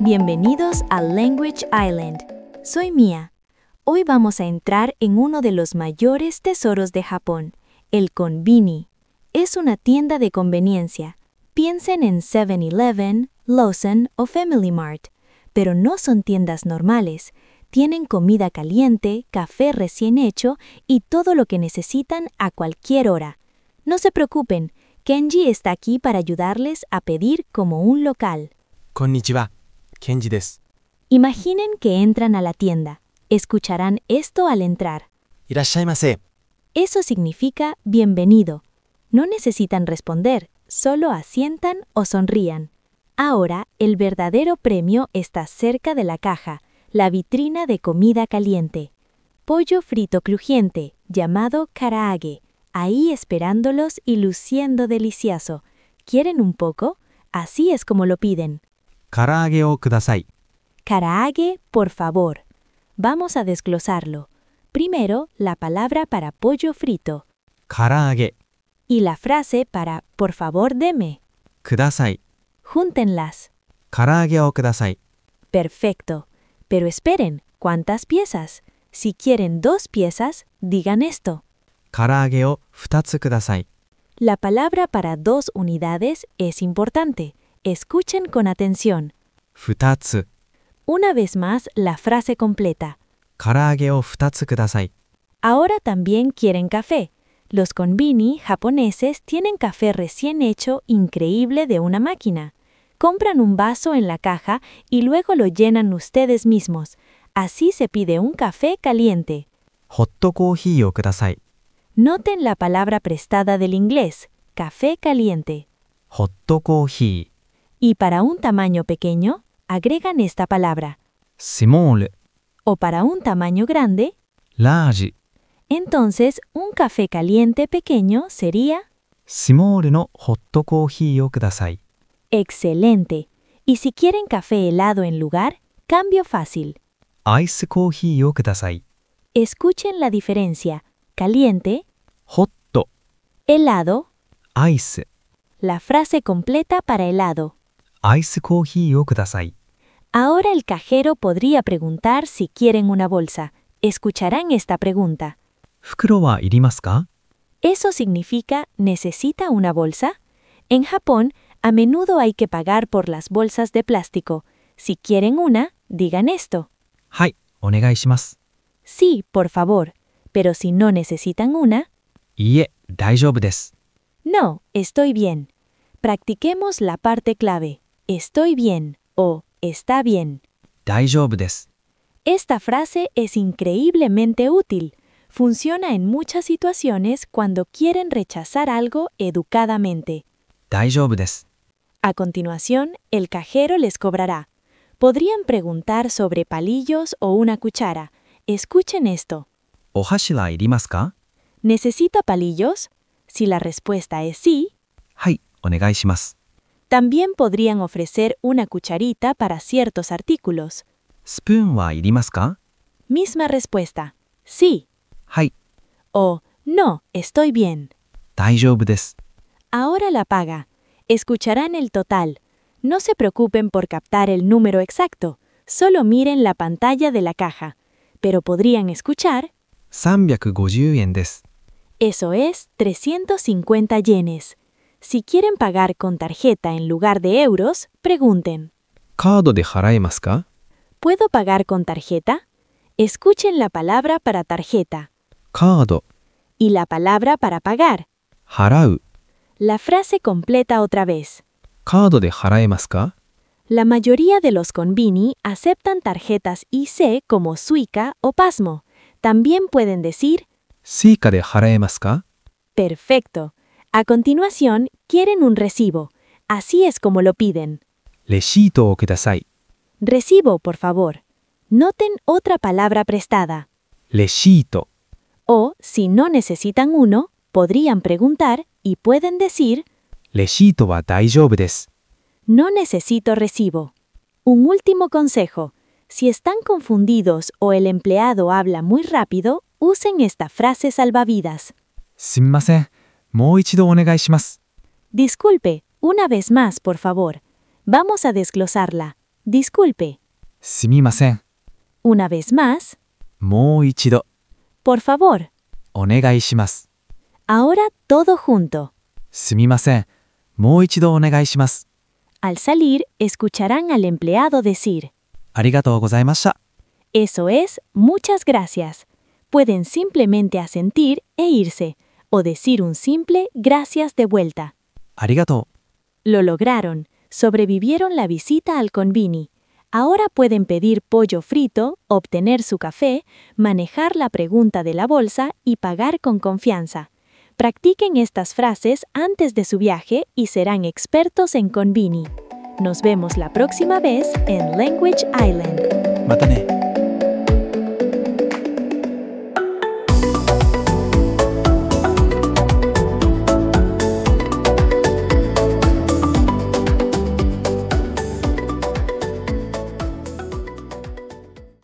Bienvenidos a Language Island. Soy Mia. Hoy vamos a entrar en uno de los mayores tesoros de Japón, el Konbini. Es una tienda de conveniencia. Piensen en 7-Eleven, Lawson o Family Mart, pero no son tiendas normales. Tienen comida caliente, café recién hecho y todo lo que necesitan a cualquier hora. No se preocupen, Kenji está aquí para ayudarles a pedir como un local. Konnichiwa, Kenji desu. Imaginen que entran a la tienda. Escucharán esto al entrar. Irashaimase. Eso significa bienvenido. No necesitan responder, solo asientan o sonrían. Ahora, el verdadero premio está cerca de la caja, la vitrina de comida caliente. Pollo frito crujiente, llamado karaage, ahí esperándolos y luciendo delicioso. ¿Quieren un poco? Así es como lo piden. Karaage o kudasai. Karaage, por favor. Vamos a desglosarlo. Primero, la palabra para pollo frito. Karaage. Y la frase para por favor deme. Kudasai. Júntenlas. Karaage o kudasai. Perfecto. Pero esperen, ¿cuántas piezas? Si quieren 2 piezas, digan esto. Karaage o 2つ kudasai. La palabra para 2 unidades es importante. Escuchen con atención. 2つ. Una vez más, la frase completa. Karaage o 2つ kudasai. Ahora también quieren café. Los konbini japoneses tienen café recién hecho increíble de una máquina. Compran un vaso en la caja y luego lo llenan ustedes mismos. Así se pide un café caliente. ホットコーヒーをください。 Noten la palabra prestada del inglés, café caliente. ホットコーヒ Y para un tamaño pequeño, agregan esta palabra. ー、スモール、 O para un tamaño grande, ラージ、 entonces un café caliente pequeño sería スモールのホットコーヒーをください。 excelente. Y si quieren café helado en lugar, cambio fácil. アイスコーヒーをください。 Escuchen la diferencia. Caliente, ホット、 helado, アイス、 la frase completa para helado. アイスコーヒーをください。 Ahora el cajero podría preguntar si quieren una bolsa. Escucharán esta pregunta. 袋はいりますか？ ¿Eso significa necesita una bolsa? En Japón, a menudo hay que pagar por las bolsas de plástico. Si quieren una, digan esto. はい、お願いします。 Sí, por favor. Pero si no necesitan una, いいえ、大丈夫です。 no, estoy bien. Practiquemos la parte clave. Estoy bien o está bien. 大丈夫です。 Esta frase es increíblemente útil. Funciona en muchas situaciones cuando quieren rechazar algo educadamente. 大丈夫です。 A continuación, el cajero les cobrará. Podrían preguntar sobre palillos o una cuchara. Escuchen esto. お箸はいりますか？ ¿Necesita palillos? Si la respuesta es sí, はい、お願いします。 también podrían ofrecer una cucharita para ciertos artículos. スプーンはいりますか？ Misma respuesta. Sí. はい、 O no, estoy bien. 大丈夫です。 Ahora la paga. Escucharán el total. No se preocupen por captar el número exacto. Solo miren la pantalla de la caja. Pero podrían escuchar, 350円です。 eso es 350 yenes. Si quieren pagar con tarjeta en lugar de euros, pregunten, カードで払えますか？ ¿puedo pagar con tarjeta? Escuchen la palabra para tarjeta カード、 y la palabra para pagar. 払う、 La frase completa otra vez. カードで払えますか？ La mayoría de los konbini aceptan tarjetas IC como Suica o Pasmo. También pueden decir, スイカで払えますか？ perfecto. A continuación, quieren un recibo. Así es como lo piden. レシートをください。 Recibo, por favor. Noten otra palabra prestada. レシート、 O, si no necesitan uno, podrían preguntar y pueden decir, レシートは大丈夫です。 no necesito recibo. Un último consejo. Si están confundidos o el empleado habla muy rápido, usen esta frase salvavidas. すみません。もう一度お願いします。 Disculpe, una vez más, por favor. Vamos a desglosarla. Disculpe. すみません。 Una vez más. もう一度、 Por favor. お願いします。 Ahora todo junto. すみません。もう一度お願いします。 Al salir, escucharán al empleado decir, ありがとうございました。 eso es, muchas gracias. Pueden simplemente asentir e irse, o decir un simple gracias de vuelta. ありがとう。 Lo lograron, sobrevivieron la visita al convini. Ahora pueden pedir pollo frito, obtener su café, manejar la pregunta de la bolsa y pagar con confianza. Practiquen estas frases antes de su viaje y serán expertos en convini. Nos vemos la próxima vez en Language Island. またね。